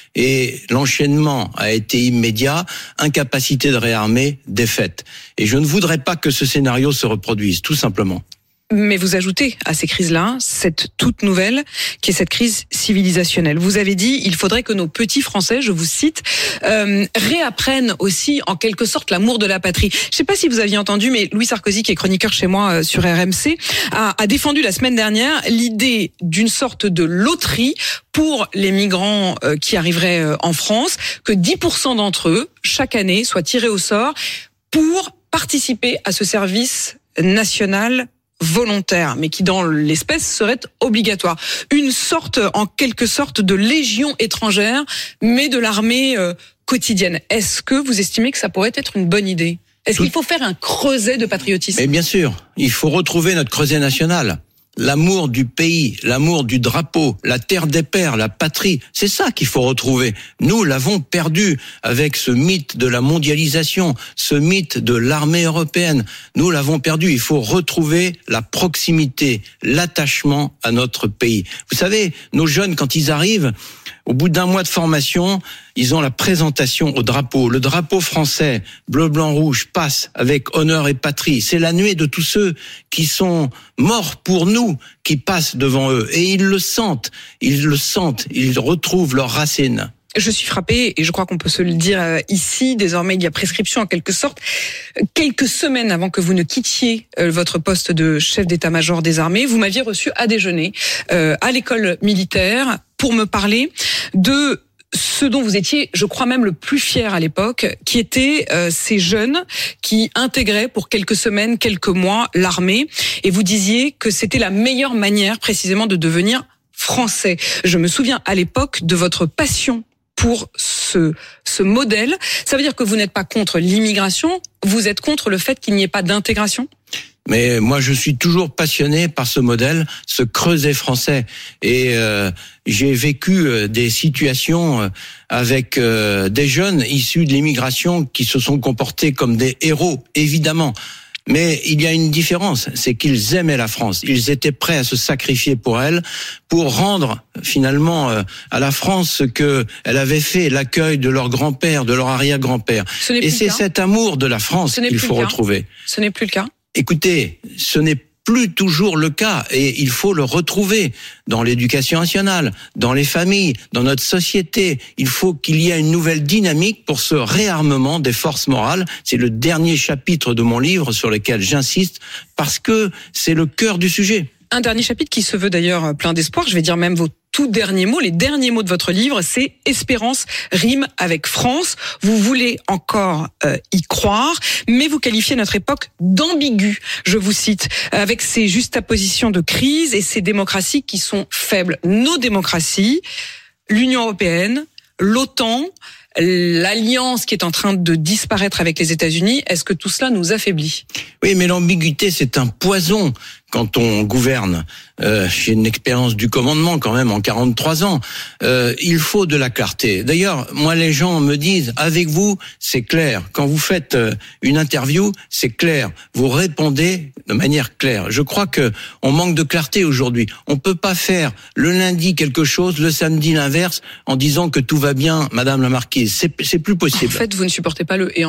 Et l'enchaînement a été immédiat, incapacité de réarmer, défaite. Et je ne voudrais pas que ce scénario se reproduise, tout simplement. Mais vous ajoutez à ces crises-là cette toute nouvelle, qui est cette crise civilisationnelle. Vous avez dit, il faudrait que nos petits Français, je vous cite, euh, réapprennent aussi en quelque sorte l'amour de la patrie. Je ne sais pas si vous aviez entendu, mais Louis Sarkozy, qui est chroniqueur chez moi euh, sur R M C, a, a défendu la semaine dernière l'idée d'une sorte de loterie pour les migrants euh, qui arriveraient euh, en France, que dix pour cent d'entre eux, chaque année, soient tirés au sort pour participer à ce service national volontaire, mais qui dans l'espèce serait obligatoire. Une sorte, en quelque sorte, de légion étrangère, mais de l'armée euh, quotidienne. Est-ce que vous estimez que ça pourrait être une bonne idée ? Est-ce Tout... qu'il faut faire un creuset de patriotisme ? Mais bien sûr, il faut retrouver notre creuset national. L'amour du pays, l'amour du drapeau, la terre des pères, la patrie, c'est ça qu'il faut retrouver. Nous l'avons perdu avec ce mythe de la mondialisation, ce mythe de l'armée européenne. Nous l'avons perdu. Il faut retrouver la proximité, l'attachement à notre pays. Vous savez, nos jeunes, quand ils arrivent, au bout d'un mois de formation, ils ont la présentation au drapeau. Le drapeau français, bleu, blanc, rouge, passe avec honneur et patrie. C'est la nuée de tous ceux qui sont morts pour nous, qui passent devant eux. Et ils le sentent, ils le sentent, ils retrouvent leurs racines. Je suis frappée, et je crois qu'on peut se le dire ici, désormais il y a prescription en quelque sorte. Quelques semaines avant que vous ne quittiez votre poste de chef d'état-major des armées, vous m'aviez reçu à déjeuner euh, à l'école militaire pour me parler de ce dont vous étiez, je crois même le plus fier à l'époque, qui étaient euh, ces jeunes qui intégraient pour quelques semaines, quelques mois l'armée, et vous disiez que c'était la meilleure manière précisément de devenir français. Je me souviens à l'époque de votre passion pour ce, ce modèle. Ça veut dire que vous n'êtes pas contre l'immigration, vous êtes contre le fait qu'il n'y ait pas d'intégration ? Mais moi, je suis toujours passionné par ce modèle, ce creuset français. Et euh, j'ai vécu des situations avec euh, des jeunes issus de l'immigration qui se sont comportés comme des héros, évidemment. Mais il y a une différence, c'est qu'ils aimaient la France. Ils étaient prêts à se sacrifier pour elle, pour rendre finalement euh, à la France ce que elle avait fait, l'accueil de leur grand-père, de leur arrière-grand-père. Et c'est cet amour de la France qu'il faut retrouver. Ce n'est plus le cas. Écoutez, ce n'est plus toujours le cas, et il faut le retrouver dans l'éducation nationale, dans les familles, dans notre société. Il faut qu'il y ait une nouvelle dynamique pour ce réarmement des forces morales. C'est le dernier chapitre de mon livre sur lequel j'insiste, parce que c'est le cœur du sujet. Un dernier chapitre qui se veut d'ailleurs plein d'espoir, je vais dire même vos tout derniers mots, les derniers mots de votre livre, c'est espérance rime avec France. Vous voulez encore euh, y croire, mais vous qualifiez notre époque d'ambiguë, je vous cite, avec ces juxtapositions de crise et ces démocraties qui sont faibles. Nos démocraties, l'Union européenne, l'OTAN, l'alliance qui est en train de disparaître avec les États-Unis, est-ce que tout cela nous affaiblit ? Oui, mais l'ambiguïté, c'est un poison quand on gouverne. Euh, j'ai une expérience du commandement quand même en quarante-trois ans. Euh, il faut de la clarté. D'ailleurs, moi, les gens me disent, avec vous, c'est clair. Quand vous faites euh, une interview, c'est clair. Vous répondez de manière claire. Je crois que on manque de clarté aujourd'hui. On peut pas faire le lundi quelque chose, le samedi l'inverse, en disant que tout va bien, Madame la Marquise. C'est, c'est plus possible. En fait, vous ne supportez pas le « et en même temps ».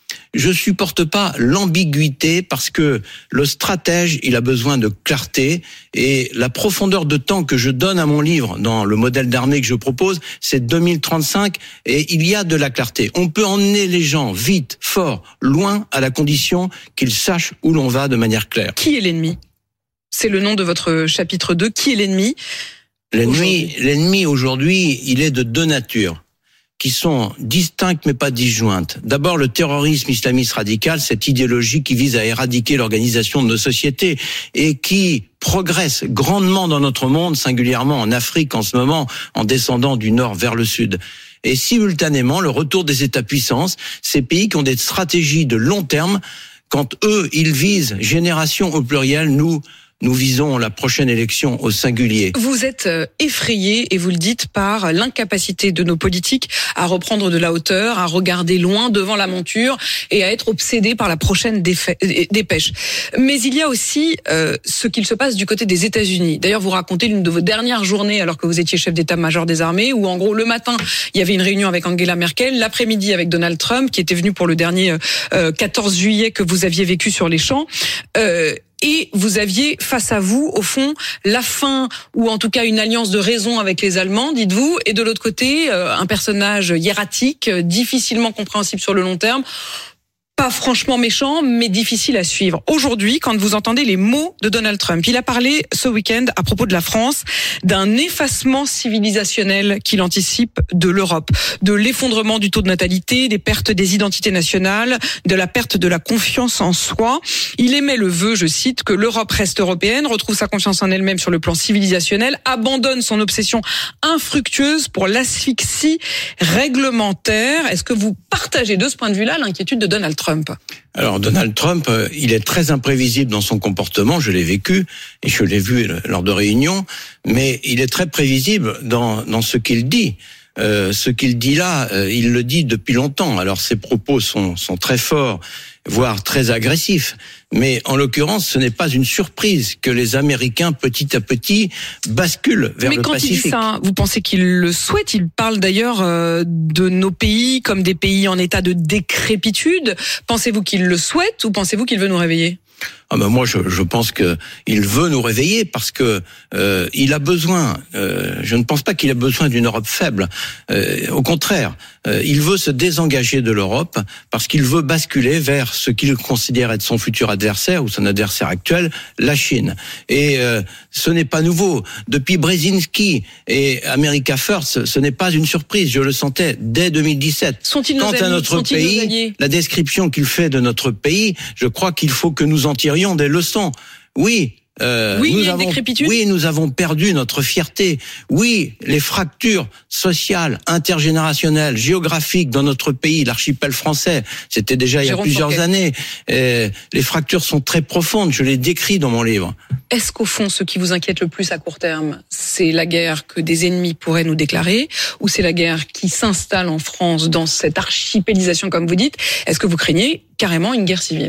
Je supporte pas l'ambiguïté parce que le stratège, il a besoin de clarté et la profondeur de temps que je donne à mon livre dans le modèle d'armée que je propose, c'est deux mille trente-cinq et il y a de la clarté. On peut emmener les gens vite, fort, loin à la condition qu'ils sachent où l'on va de manière claire. Qui est l'ennemi ? C'est le nom de votre chapitre deux. Qui est l'ennemi ? L'ennemi, aujourd'hui l'ennemi aujourd'hui, il est de deux natures, qui sont distinctes mais pas disjointes. D'abord, le terrorisme islamiste radical, cette idéologie qui vise à éradiquer l'organisation de nos sociétés et qui progresse grandement dans notre monde, singulièrement en Afrique en ce moment, en descendant du nord vers le sud. Et simultanément, le retour des États-puissances, ces pays qui ont des stratégies de long terme, quand eux, ils visent génération au pluriel, nous, nous visons la prochaine élection au singulier. Vous êtes effrayé, et vous le dites, par l'incapacité de nos politiques à reprendre de la hauteur, à regarder loin devant la monture et à être obsédés par la prochaine dépêche. Mais il y a aussi euh, ce qu'il se passe du côté des États-Unis. D'ailleurs, vous racontez l'une de vos dernières journées alors que vous étiez chef d'état-major des armées, où en gros le matin il y avait une réunion avec Angela Merkel, l'après-midi avec Donald Trump qui était venu pour le dernier euh, quatorze juillet que vous aviez vécu sur les champs. Euh, Et vous aviez face à vous, au fond, la fin, ou en tout cas une alliance de raison avec les Allemands, dites-vous, et de l'autre côté, un personnage hiératique, difficilement compréhensible sur le long terme, pas franchement méchant, mais difficile à suivre. Aujourd'hui, quand vous entendez les mots de Donald Trump, il a parlé ce week-end à propos de la France d'un effacement civilisationnel qu'il anticipe de l'Europe, de l'effondrement du taux de natalité, des pertes des identités nationales, de la perte de la confiance en soi. Il émet le vœu, je cite, que l'Europe reste européenne, retrouve sa confiance en elle-même sur le plan civilisationnel, abandonne son obsession infructueuse pour l'asphyxie réglementaire. Est-ce que vous partagez de ce point de vue-là l'inquiétude de Donald Trump ? Alors Donald Trump, il est très imprévisible dans son comportement, je l'ai vécu et je l'ai vu lors de réunions, mais il est très prévisible dans, dans ce qu'il dit. Euh, ce qu'il dit là, euh, il le dit depuis longtemps. Alors ses propos sont, sont très forts, voire très agressifs. Mais en l'occurrence, ce n'est pas une surprise que les Américains, petit à petit, basculent vers Mais le Pacifique. Mais quand il dit ça, vous pensez qu'il le souhaite ? Il parle d'ailleurs euh, de nos pays comme des pays en état de décrépitude. Pensez-vous qu'il le souhaite ou pensez-vous qu'il veut nous réveiller ? Ah ben moi je, je pense que il veut nous réveiller parce que euh, il a besoin. Euh, je ne pense pas qu'il a besoin d'une Europe faible. Euh, au contraire, euh, il veut se désengager de l'Europe parce qu'il veut basculer vers ce qu'il considère être son futur adversaire ou son adversaire actuel, la Chine. Et euh, ce n'est pas nouveau. Depuis Brzezinski et America First, ce n'est pas une surprise. Je le sentais dès deux mille dix-sept. Sont-ils nos Quant amis ? à notre Sont-ils pays, nos alliés ? la description qu'il fait de notre pays, je crois qu'il faut que nous en tirions des leçons. Oui. Euh, oui, nous il y a avons, une décrépitude. oui, nous avons perdu notre fierté. Oui, les fractures sociales, intergénérationnelles, géographiques dans notre pays, l'archipel français, c'était déjà il y a Jérôme plusieurs Fourquet. années. Euh, les fractures sont très profondes, je les décris dans mon livre. Est-ce qu'au fond, ce qui vous inquiète le plus à court terme, c'est la guerre que des ennemis pourraient nous déclarer, ou c'est la guerre qui s'installe en France dans cette archipélisation, comme vous dites ? Est-ce que vous craignez carrément une guerre civile ?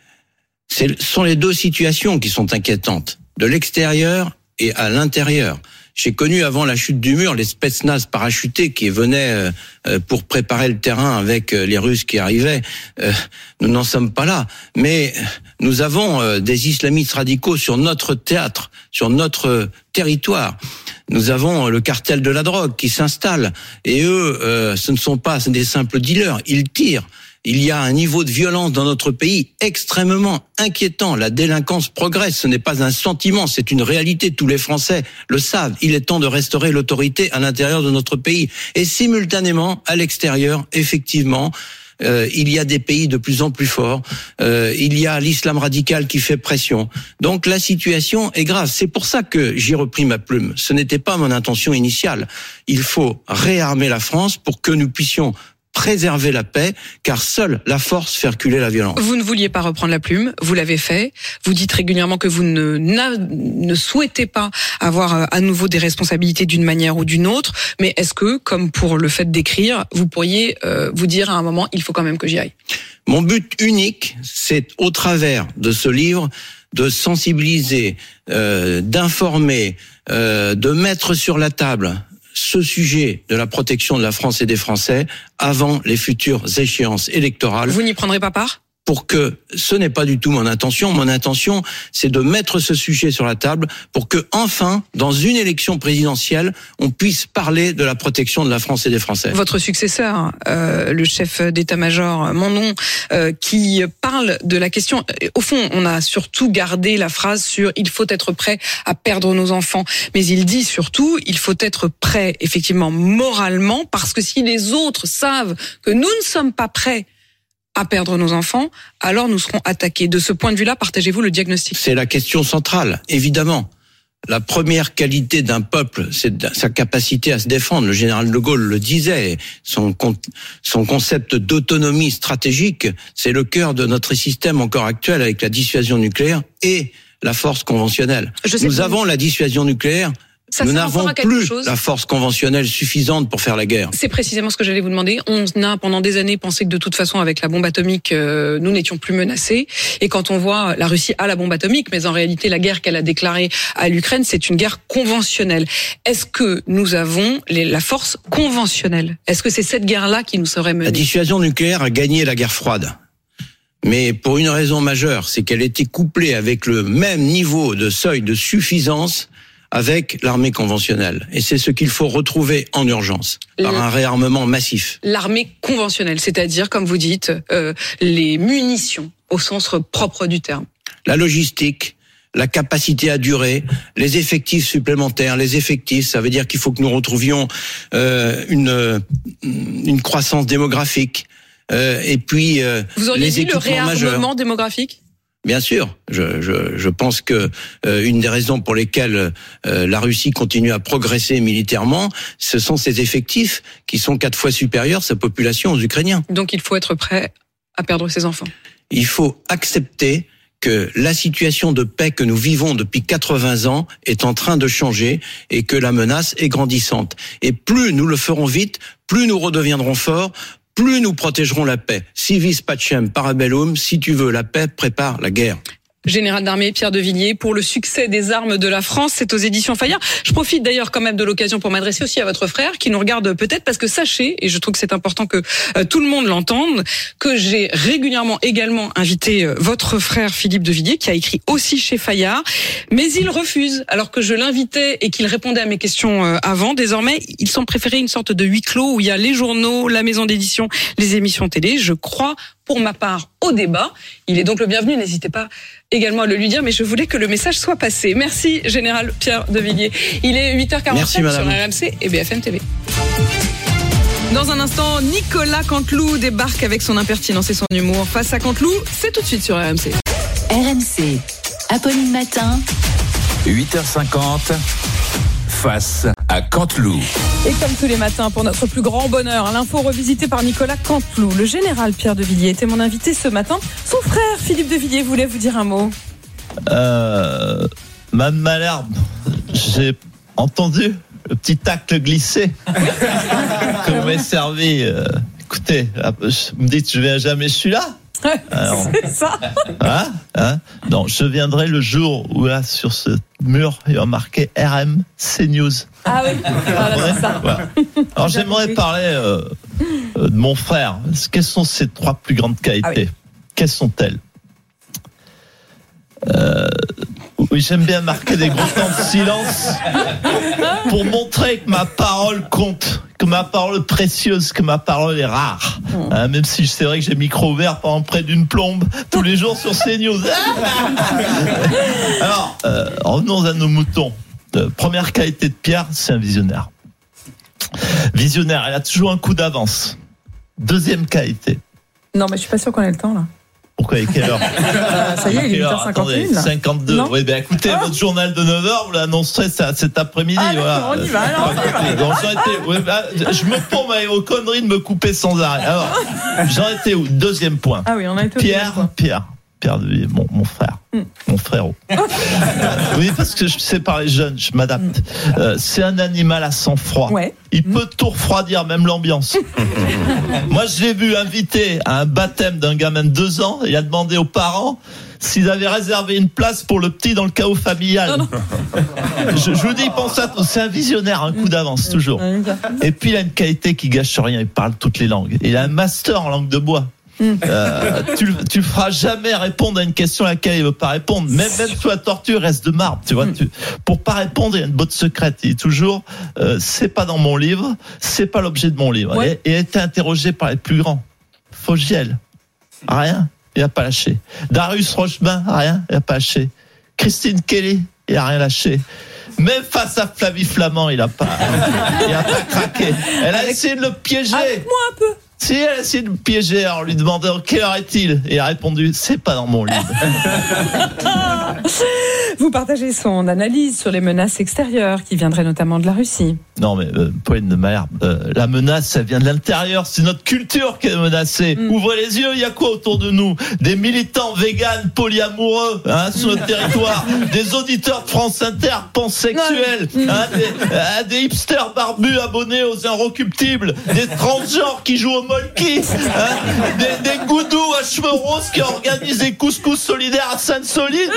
Ce sont les deux situations qui sont inquiétantes, de l'extérieur et à l'intérieur. J'ai connu avant la chute du mur les spetsnaz parachutés qui venaient pour préparer le terrain avec les Russes qui arrivaient. Nous n'en sommes pas là, mais nous avons des islamistes radicaux sur notre théâtre, sur notre territoire. Nous avons le cartel de la drogue qui s'installe et eux, ce ne sont pas des simples dealers, ils tirent. Il y a un niveau de violence dans notre pays extrêmement inquiétant. La délinquance progresse. Ce n'est pas un sentiment, c'est une réalité. Tous les Français le savent. Il est temps de restaurer l'autorité à l'intérieur de notre pays. Et simultanément, à l'extérieur, effectivement, euh, il y a des pays de plus en plus forts. Euh, il y a l'islam radical qui fait pression. Donc la situation est grave. C'est pour ça que j'ai repris ma plume. Ce n'était pas mon intention initiale. Il faut réarmer la France pour que nous puissions préserver la paix, car seule la force fait reculer la violence. Vous ne vouliez pas reprendre la plume, vous l'avez fait. Vous dites régulièrement que vous ne, ne souhaitez pas avoir à nouveau des responsabilités d'une manière ou d'une autre. Mais est-ce que, comme pour le fait d'écrire, vous pourriez euh, vous dire à un moment, il faut quand même que j'y aille ? Mon but unique, c'est au travers de ce livre, de sensibiliser, euh, d'informer, euh, de mettre sur la table ce sujet de la protection de la France et des Français avant les futures échéances électorales. Vous n'y prendrez pas part ? Pour que ce n'est pas du tout mon intention. Mon intention, c'est de mettre ce sujet sur la table pour que, enfin, dans une élection présidentielle, on puisse parler de la protection de la France et des Français. Votre successeur, euh, le chef d'état-major Mandon, euh, qui parle de la question. Au fond, on a surtout gardé la phrase sur « il faut être prêt à perdre nos enfants ». Mais il dit surtout « il faut être prêt, effectivement, moralement, parce que si les autres savent que nous ne sommes pas prêts à perdre nos enfants, alors nous serons attaqués. » De ce point de vue-là, partagez-vous le diagnostic ? C'est la question centrale, évidemment. La première qualité d'un peuple, c'est sa capacité à se défendre. Le général de Gaulle le disait. Son, son concept d'autonomie stratégique, c'est le cœur de notre système encore actuel avec la dissuasion nucléaire et la force conventionnelle. Nous avons la dissuasion nucléaire. Ça Nous n'avons plus chose. la force conventionnelle suffisante pour faire la guerre. C'est précisément ce que j'allais vous demander. On a pendant des années pensé que de toute façon, avec la bombe atomique, euh, nous n'étions plus menacés. Et quand on voit la Russie a la bombe atomique, mais en réalité, la guerre qu'elle a déclarée à l'Ukraine, c'est une guerre conventionnelle. Est-ce que nous avons les, la force conventionnelle ? Est-ce que c'est cette guerre-là qui nous serait menée ? La dissuasion nucléaire a gagné la guerre froide. Mais pour une raison majeure, c'est qu'elle était couplée avec le même niveau de seuil de suffisance avec l'armée conventionnelle. Et c'est ce qu'il faut retrouver en urgence, par un réarmement massif. L'armée conventionnelle, c'est-à-dire, comme vous dites, euh, les munitions, au sens propre du terme. La logistique, la capacité à durer, les effectifs supplémentaires. Les effectifs, ça veut dire qu'il faut que nous retrouvions euh, une, une croissance démographique. Euh, et puis, euh, vous auriez les dit le réarmement majeurs. démographique ? Bien sûr, je, je, je pense que euh, une des raisons pour lesquelles euh, la Russie continue à progresser militairement, ce sont ses effectifs qui sont quatre fois supérieurs sa population aux Ukrainiens. Donc il faut être prêt à perdre ses enfants. Il faut accepter que la situation de paix que nous vivons depuis quatre-vingts ans est en train de changer et que la menace est grandissante. Et plus nous le ferons vite, plus nous redeviendrons forts, plus nous protégerons la paix. Si vis pacem parabellum, si tu veux la paix, prépare la guerre. Général d'armée Pierre de Villiers, pour le succès des armes de la France, c'est aux éditions Fayard. Je profite d'ailleurs quand même de l'occasion pour m'adresser aussi à votre frère qui nous regarde peut-être, parce que sachez, et je trouve que c'est important que euh, tout le monde l'entende, que j'ai régulièrement également invité euh, votre frère Philippe de Villiers, qui a écrit aussi chez Fayard, mais il refuse, alors que je l'invitais et qu'il répondait à mes questions euh, avant. Désormais, il semble préférer une sorte de huis clos où il y a les journaux, la maison d'édition, les émissions télé. Je crois pour ma part au débat. Il est donc le bienvenu, n'hésitez pas également à le lui dire, mais je voulais que le message soit passé. Merci Général Pierre de Villiers. Il est huit heures quarante-sept sur R M C et B F M T V. Dans un instant, Nicolas Canteloup débarque avec son impertinence et son humour. Face à Canteloup, c'est tout de suite sur R M C. R M C, Apolline Matin, huit heures cinquante, face à Canteloup. Et comme tous les matins, pour notre plus grand bonheur, l'info revisitée par Nicolas Canteloup. Le général Pierre de Villiers était mon invité ce matin. Son frère Philippe de Villiers voulait vous dire un mot. Euh, Madame Malherbe, j'ai entendu le petit tacle glissé que vous m'avez servi. Euh, écoutez, vous me dites je viens jamais, je suis là. Alors, c'est ça. Hein, hein non, je viendrai le jour où là, sur ce mur, il y a marqué R M C News. Ah oui, voilà, c'est ça. Voilà. Alors j'aimerais parler euh, de mon frère. Quelles sont ses trois plus grandes qualités? Ah oui. Quelles sont-elles? euh, Oui, j'aime bien marquer des gros temps de silence pour montrer que ma parole compte, que ma parole est précieuse, que ma parole est rare. Hein, même si c'est vrai que j'ai le micro ouvert pendant près d'une plombe tous les jours sur CNews. Alors, euh, revenons à nos moutons. Euh, première qualité de Pierre, c'est un visionnaire. Visionnaire, il a toujours un coup d'avance. Deuxième qualité. Non, mais je suis pas sûr qu'on ait le temps là. Pourquoi, à quelle heure? euh, Ça y est, il est huit heures cinquante et un. Attendez, cinquante-deux. Oui, ben écoutez, ah. votre journal de neuf heures, vous l'annoncerez cet après-midi. Ah, voilà. On y va, alors. On y va. Donc, j'en étais, ouais, bah, je me pompe avec vos conneries de me couper sans arrêt. Alors, j'en étais où? Deuxième point. Ah oui, on a été Pierre, Pierre, Pierre de Villiers, mon, mon frère, mm. mon frérot. euh, oui, parce que je sais parler jeune, je m'adapte. Mm. Euh, c'est un animal à sang-froid. Ouais. Il mm. peut tout refroidir, même l'ambiance. Moi, je l'ai vu invité à un baptême d'un gamin de deux ans. Il a demandé aux parents s'ils avaient réservé une place pour le petit dans le chaos familial. Non, non. Je, je vous dis, il pense à tout. C'est un visionnaire, un coup d'avance, toujours. Et puis, il a une qualité qui gâche rien. Il parle toutes les langues. Il a un master en langue de bois. Euh, tu, tu feras jamais répondre à une question à laquelle il veut pas répondre. Même, même sous la torture, reste de marbre. Tu vois, tu, pour pas répondre, il y a une botte secrète. Il dit toujours, euh, c'est pas dans mon livre, c'est pas l'objet de mon livre. Ouais. Et, et a été interrogé par les plus grands. Fogiel, rien, il a pas lâché. Darius Rochebain, rien, il a pas lâché. Christine Kelly, il a rien lâché. Même face à Flavie Flamand, il a pas, il a pas craqué. Elle a essayé de le piéger. Avec moi un peu. Si elle a essayé de me piéger en lui demandant quelle heure est-il, et il a répondu c'est pas dans mon livre. Vous partagez son analyse sur les menaces extérieures qui viendraient notamment de la Russie. Non mais euh, Pauline de Malherbe, euh, la menace ça vient de l'intérieur, c'est notre culture qui est menacée. Mm. Ouvrez les yeux, il y a quoi autour de nous? Des militants véganes polyamoureux hein, sur notre territoire, des auditeurs de France Inter pansexuels, hein, des, euh, des hipsters barbus abonnés aux Inrecuptibles, des transgenres qui jouent au molki, hein, des, des goudous à cheveux roses qui organisent des couscous solidaires à Sainte-Soline.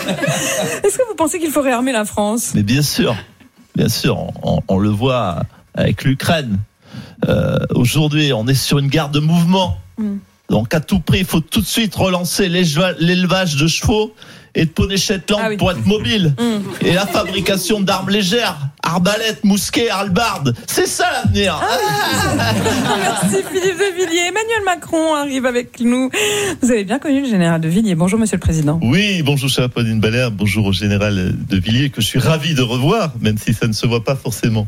Est-ce que vous pensez qu'il faut réarmer la France? Mais bien sûr, bien sûr, on, on le voit avec l'Ukraine. Euh, aujourd'hui, on est sur une guerre de mouvement. Mm. Donc à tout prix, il faut tout de suite relancer l'élevage de chevaux et de poneys Shetland ah oui. pour être mobile. Mm. Et la fabrication d'armes légères, arbalètes, mousquets, hallebardes. C'est ça l'avenir. Ah. Merci Philippe de Villiers. Emmanuel Macron arrive avec nous. Vous avez bien connu le général de Villiers. Bonjour Monsieur le Président. Oui, bonjour chère Pauline Balère. Bonjour au général de Villiers que je suis ravi de revoir, même si ça ne se voit pas forcément.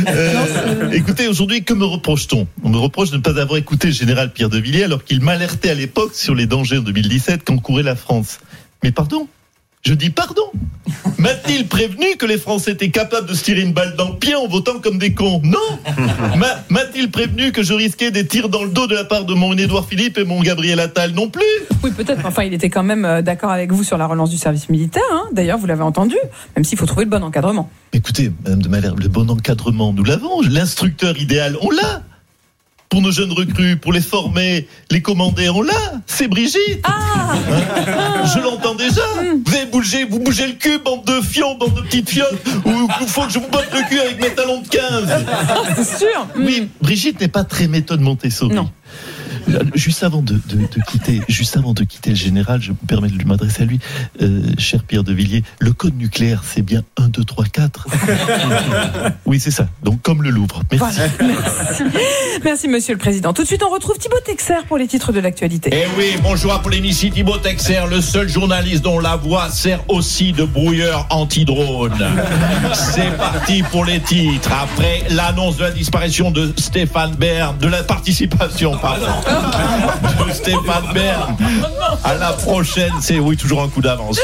Euh, écoutez, aujourd'hui, que me reproche-t-on? On me reproche de ne pas avoir écouté le général Pierre de Villiers alors qu'il m'alertait à l'époque sur les dangers en deux mille dix-sept qu'encourait la France. Mais pardon, je dis pardon. M'a-t-il prévenu que les Français étaient capables de se tirer une balle dans le pied en votant comme des cons? Non. M'a, m'a-t-il prévenu que je risquais des tirs dans le dos de la part de mon Édouard Philippe et mon Gabriel Attal? Non plus. Oui, peut-être. Enfin, il était quand même d'accord avec vous sur la relance du service militaire. Hein. D'ailleurs, vous l'avez entendu, même s'il faut trouver le bon encadrement. Écoutez, Madame de Malherbe, le bon encadrement, nous l'avons. L'instructeur idéal, on l'a. Pour nos jeunes recrues, pour les former, les commander, on l'a. C'est Brigitte. Ah hein je l'entends déjà. Mm. Vous avez bougé, vous bougez le cul, bande de fions, bande de petites fiottes. Ou il faut que je vous botte le cul avec mes talons de quinze. Ah, c'est sûr. Oui, mm. Brigitte n'est pas très méthode Montessori. Non. Juste avant de, de, de quitter, juste avant de quitter le général, je me permets de lui m'adresser à lui, euh, cher Pierre de Villiers. Le code nucléaire, c'est bien un, deux, trois, quatre. Oui, c'est ça. Donc comme le Louvre. Merci. Voilà. Merci. Merci, Monsieur le Président. Tout de suite, on retrouve Thibaut Texer pour les titres de l'actualité. Eh oui, bonjour à Polémici, Thibaut Texer, le seul journaliste dont la voix sert aussi de brouilleur anti-drone. C'est parti pour les titres. Après l'annonce de la disparition de Stéphane Bern, de la participation, pardon. de Stéphane Bern à la prochaine, c'est oui toujours un coup d'avance.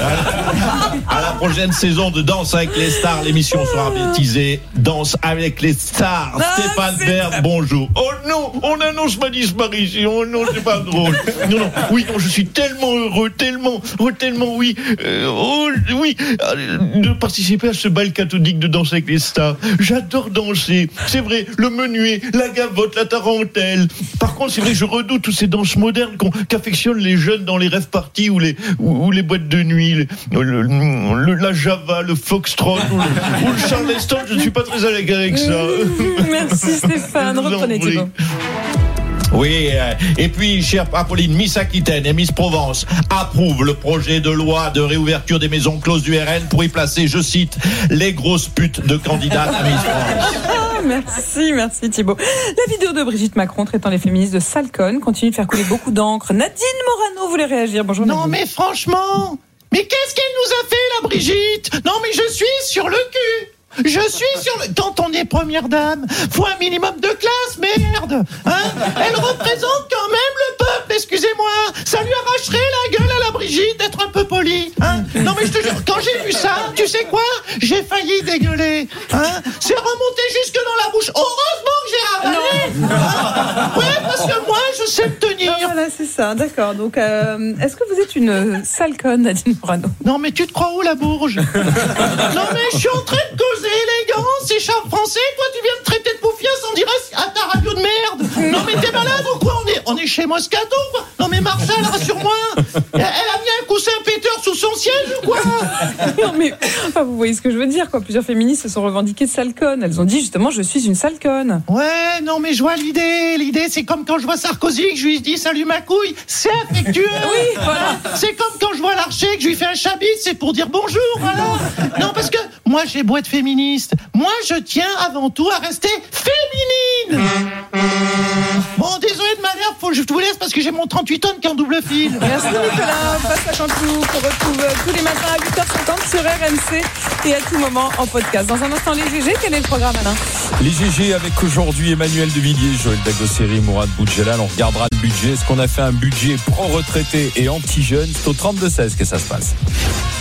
À la prochaine saison de Danse avec les stars, l'émission sera baptisée Danse avec les stars. Ah, Stéphane Bern, bonjour. Oh non, on annonce ma disparition. Oh non, c'est pas drôle. Non, non, oui, non, je suis tellement heureux, tellement, oh, tellement oui, euh, oh, oui, de participer à ce bal cathodique de Danse avec les stars. J'adore danser. C'est vrai, le menuet, la gavotte, la tarentelle. Par contre, c'est vrai que je redoute toutes ces danses modernes qu'on, qu'affectionnent les jeunes dans les rêves parties ou les, ou, ou les boîtes de nuit, le, le, le, la Java, le foxtrot ou le, ou le charleston. Je ne suis pas très à l'aise avec ça. Merci Stéphane. Reprenez Thibaut. Oui, et puis, chère Apolline, Miss Aquitaine et Miss Provence approuvent le projet de loi de réouverture des maisons closes du R N pour y placer, je cite, les grosses putes de candidates à Miss France. Merci, merci Thibaut. La vidéo de Brigitte Macron traitant les féministes de sales connes continue de faire couler beaucoup d'encre. Nadine Morano voulait réagir. Bonjour Nadine. Non mais franchement, mais qu'est-ce qu'elle nous a fait la Brigitte? Non mais je suis sur le cul. Je suis sur le... Quand on est première dame, faut un minimum de classe, merde hein. Elle représente quand même le peuple, excusez-moi. Ça lui arracherait la gueule à la Brigitte d'être un peu polie hein. Non mais je te jure, quand j'ai vu ça, tu sais quoi? J'ai failli dégueuler hein. C'est remonté jusque dans la bouche. Heureusement que j'ai ravalé hein. Ouais, parce que moi, je sais me tenir. c'est ça, d'accord. Donc, euh, est-ce que vous êtes une sale conne, Nadine Morano? Non, mais tu te crois où, la Bourge? Non, mais je suis en train de causer élégance et charme français. Toi, tu viens me traiter de bouffiasse en direct à ta radio de merde. Non, mais t'es malade ou quoi? On est, on est chez Moscato, quoi. Non, mais Marshall, rassure-moi. Elle a mis un coussin péteur sous son siège ou quoi? Non, mais enfin, vous voyez ce que je veux dire, quoi. Plusieurs féministes se sont revendiquées de sale conne. Elles ont dit justement, je suis une sale conne. Ouais, non, mais je vois l'idée. L'idée, c'est comme quand je vois Sarkozy, que je lui dis salut ma couille. C'est affectueux. Oui, voilà. C'est comme quand je vois Larcher, que je lui fais un chabit, c'est pour dire bonjour, voilà. Non, parce que moi, j'ai beau être féministe. Moi, je tiens avant tout à rester féminine. Bon, désolé de ma merde, faut que je vous laisse parce que j'ai mon trente-huit tonnes qui est en double fil. Merci Nicolas, passe à Cantou qu'on retrouve tous les matins à huit heures cinquante sur R M C et à tout moment en podcast. Dans un instant, les G G, quel est le programme, Alain? Les G G avec aujourd'hui Emmanuel de Villiers, Joël Dagosseri, Mourad Boudjelal. On regardera le budget. Est-ce qu'on a fait un budget pro-retraité et anti-jeunes? C'est au trente-deux seize que ça se passe.